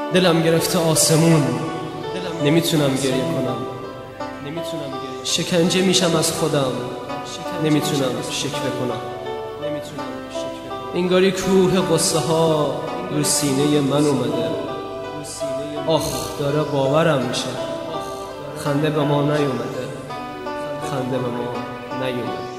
دلم گرفته آسمون، نمیتونم گریه کنم، شکنجه میشم از خودم، نمیتونم شکوه کنم. انگاری کوه قصه ها رو سینه من اومده. آخ داره باورم میشه، خنده به ما نیومده، خنده به ما نیومده.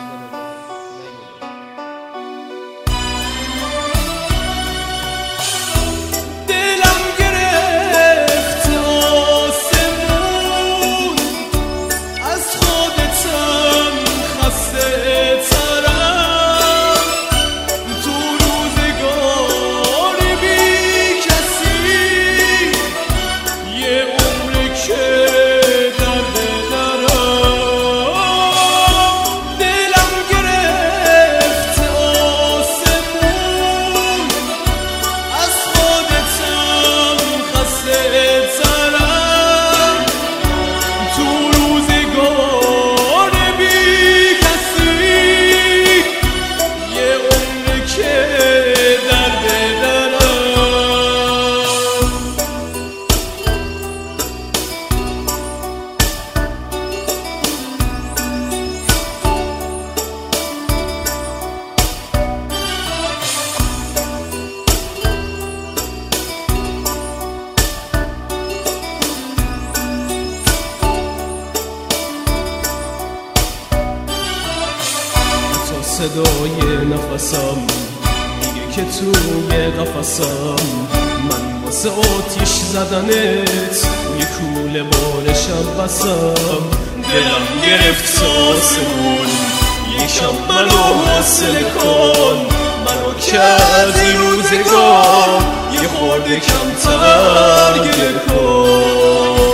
صدای نفسم میگه که توی قفسم، من واسه آتیش زدنت توی کوله بارشم بسم. دلم گرفت آسمون، یکم منو حاصله کن، منو کردی روزگار یه خورده کمتر گله کن.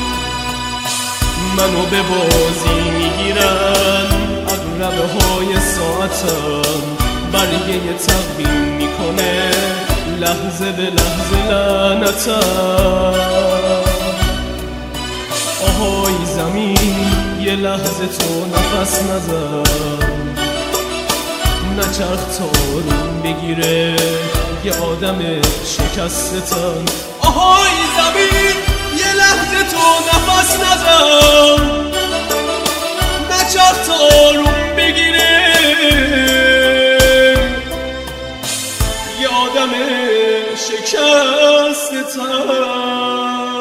منو به بازی میگیرن عقربه های ساعتم، برگه تقویم میکنه لحظه به لحظه لعنتم. آهای زمین یه لحظه تو نفس نزن، نچرخ تا آروم بگیره یه آدم شکستتن. آهای زمین یه لحظه تو نفس نزن، نچرخ تا آروم بگیره یه آدم شکستتن.